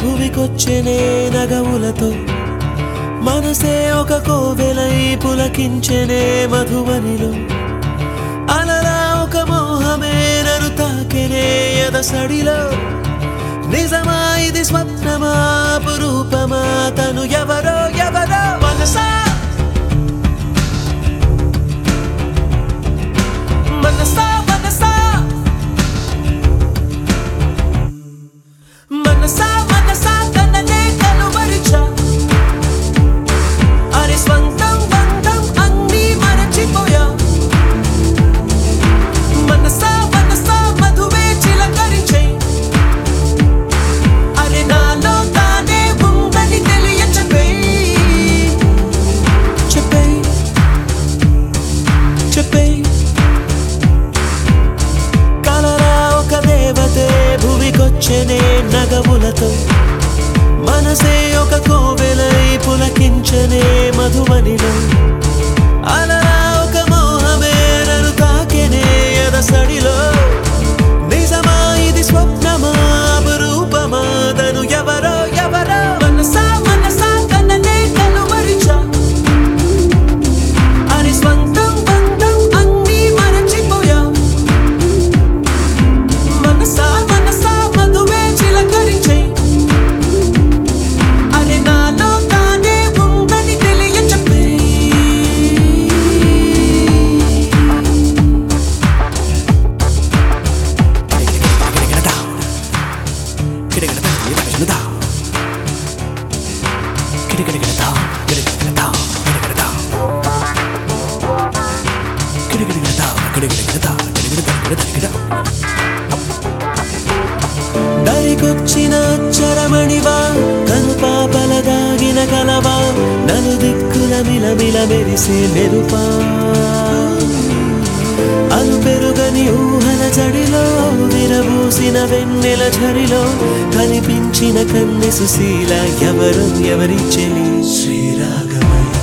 భువికొచ్చెనే నగవులతో మనసే ఒక కోవెలై పులకించెనే మధువనిలో అలలా ఒక మోహమే నన్ను తాకెనే ఎదసడిలో నిజమా ఇది స్వప్నమా అపురూపమా తను ఎవరో ఎవరో మనసా మనసా మనసా మనసా మనసా తననే కనుమరిచా అరే స్వంతం బంధం అన్నీ మరచిపోయా మనసా మనసా మధువే చిలకరించే అరే నాలో తానే ఉందని తెలియ చెప్పేయ్ చెప్పేయ్ కలరా ఒక దేవతే భువికొచ్చెనే నగవులతో మనసే ఒక కోవెలై పులకించెనే మధువనిలో అలలా ఒక మోహమే నన్ను తాకెనే ఎదసడిలో నిజమా ఇది స్వప్నమా అపురూపమా తను ఎవరో ఎవరో మనసా మనసా తననే కనుమరిచా అరే స్వంతం బంధం అన్నీ మరచిపోయా మనసా మనసా మధువే చిలకరించే అరే నాలో తానే ఉందని తెలియ చెప్పేయ్ దరికొచ్చిన అక్షరమణివా కను పాపల దాగిన కలవా నలు దిక్కుల మిలమిల మెరిసే మెరుపా అలు పెరుగని ఊహల జడిలో విరబూసిన వెన్నెల ఝరిలో కనిపించిన కన్నె సుశీల ఎవరు ఎవరి చెలి శ్రీరాగమై